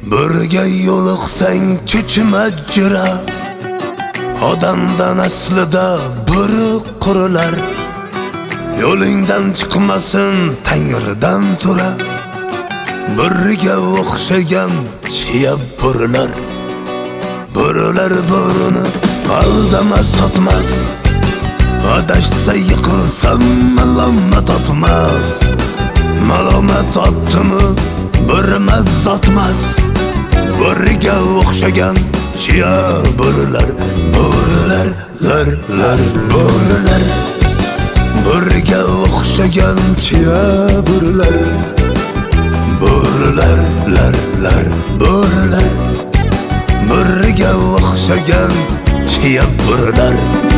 Birga yo'liqsang cho'chima jira, odamdan aslida biri qurilar. Yo'lingdan chiqmasin Tangridan so'ra, biriga o'xshagan chiya birilar. Birilar birini aldama sotmas, adashsa yiqilsam malomat topmas. Malomat topdimi birimiz zotmas, biriga o'xshagan chiya birilar. Birilar, birilar, biriga o'xshagan chiya birilar. Birilar, birilar, biriga o'xshagan chiya birilar.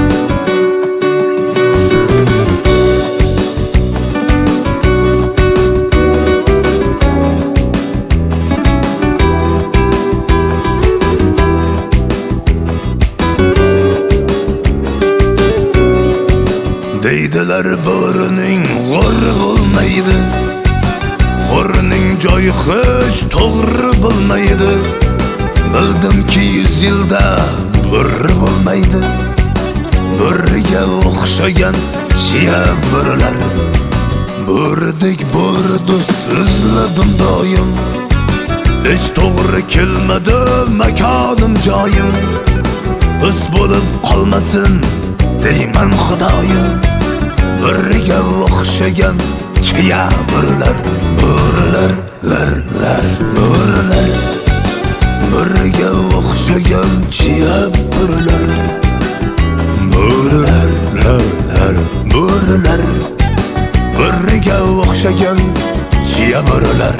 Deydilar birining g'urri bo'lmaydi, g'urrining joyi hech to'g'ri bo'lmaydi. Bildimki 100 yilda biri bo'lmaydi, biriga o'xshagan chiya birilar. Birdek bir do'st izladim doim, hech to'g'ri kelmadi makonim joyim. Do'st bo'lib qolmasin deyman Xudoyim, biriga o'xshagan chiya birilar. Birilar, birilar, biriga o'xshagan chiya birilar. Birilar, birilar, biriga o'xshagan chiya birilar.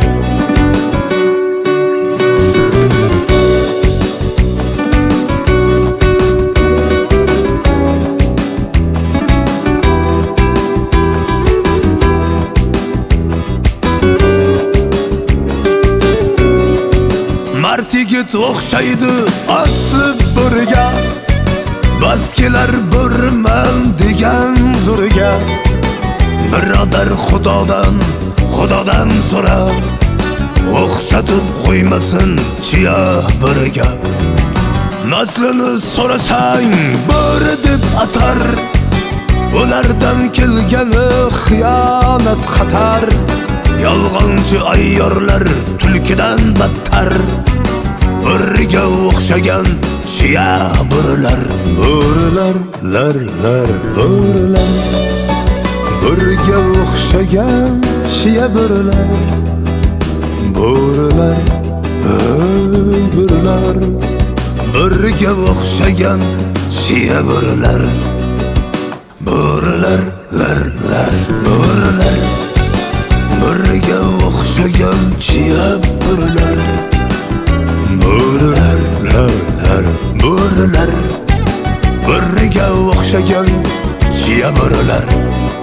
Mard yigit o'xshaydi asli biriga, bas kelar birman degan zo'riga. Birodar Xudodan so'ra, o'xshatib qo'ymasin chiya biriga. Naslini so'rasang biri deb atar, ulardan kelgani xiyonat xatar. Yolg'onchi ayyorlar tulkidan battar, biriga o'xshagan chiya birilar. Birilar, birilar, biriga o'xshagan chiya birilar. Birilar, birilar, biriga o'xshagan chiya birilar. Birilar, birilar, biriga o'xshagan chiya birilar. Birilar, birilar, biriga o'xshagan chiya birilar.